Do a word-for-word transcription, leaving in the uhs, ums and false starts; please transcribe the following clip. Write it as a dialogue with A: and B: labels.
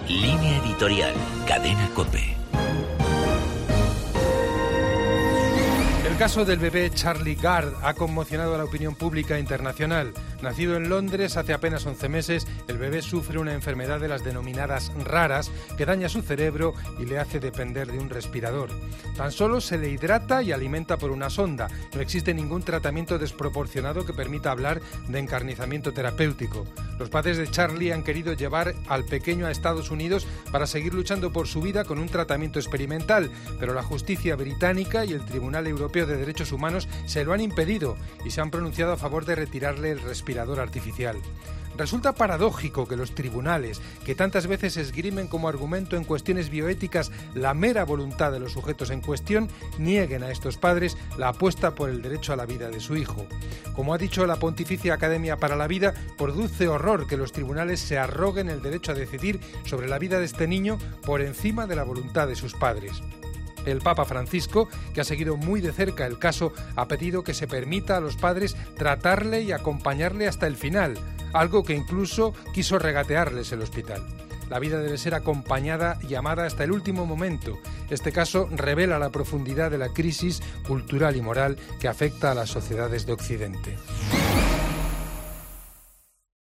A: Línea editorial, Cadena COPE.
B: El caso del bebé Charlie Gard ha conmocionado a la opinión pública internacional. Nacido en Londres hace apenas once meses, el bebé sufre una enfermedad de las denominadas raras que daña su cerebro y le hace depender de un respirador. Tan solo se le hidrata y alimenta por una sonda. No existe ningún tratamiento desproporcionado que permita hablar de encarnizamiento terapéutico. Los padres de Charlie han querido llevar al pequeño a Estados Unidos para seguir luchando por su vida con un tratamiento experimental, pero la justicia británica y el Tribunal Europeo de Derechos Humanos se lo han impedido y se han pronunciado a favor de retirarle el respirador artificial. Resulta paradójico que los tribunales, que tantas veces esgrimen como argumento en cuestiones bioéticas la mera voluntad de los sujetos en cuestión, nieguen a estos padres la apuesta por el derecho a la vida de su hijo. Como ha dicho la Pontificia Academia para la Vida, produce horror que los tribunales se arroguen el derecho a decidir sobre la vida de este niño por encima de la voluntad de sus padres. El Papa Francisco, que ha seguido muy de cerca el caso, ha pedido que se permita a los padres tratarle y acompañarle hasta el final, algo que incluso quiso regatearles el hospital. La vida debe ser acompañada y amada hasta el último momento. Este caso revela la profundidad de la crisis cultural y moral que afecta a las sociedades de Occidente.